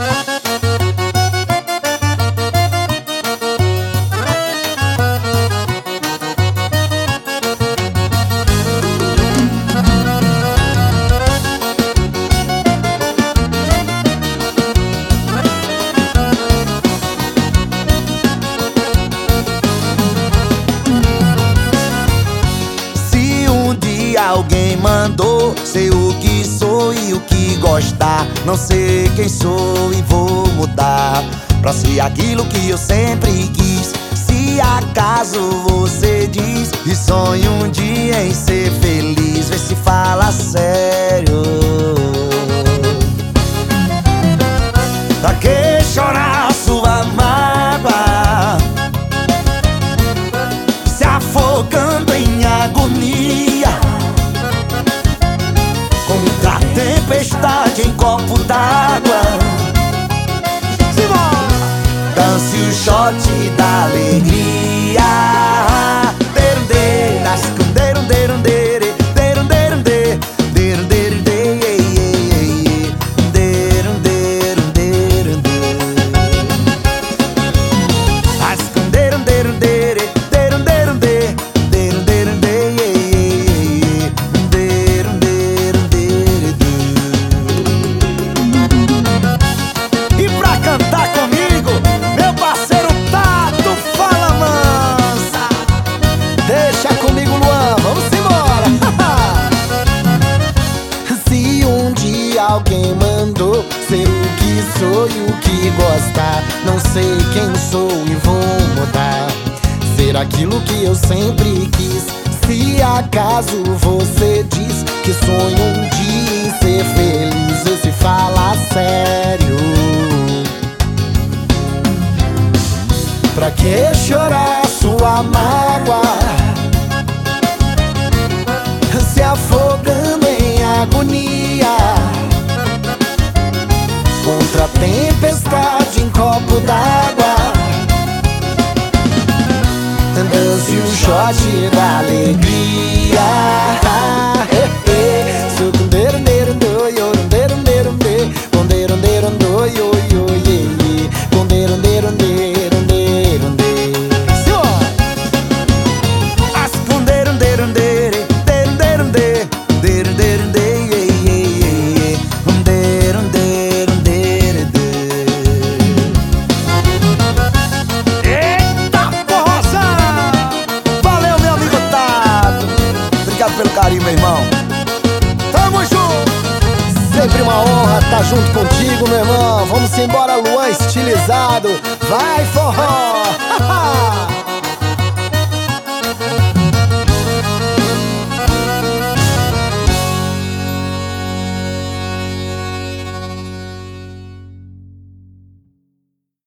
Alguém mandou ser o que sou e o que gostar. Não sei quem sou e vou mudar pra ser aquilo que eu sempre quis. Se acaso você diz que sonha um dia em ser feliz, vê se fala sério. Pra que chorar sua mágoa, se afogando em agonia? Contra a tempestade em copo d'água, dance o shot da alegria. Alguém mandou ser o que sou e o que gostar. Não sei quem sou e vou mudar, ser aquilo que eu sempre quis. Se acaso você diz que sonha um dia em ser feliz, vê se fala sério. Pra que chorar sua mágoa, se afogando em agonia? Contra a tempestade em copo d'água, dance o shot da alegria. Obrigado pelo carinho, meu irmão. Tamo junto. Sempre uma honra estar junto contigo, meu irmão. Vamos embora, Luan estilizado. Vai, forró.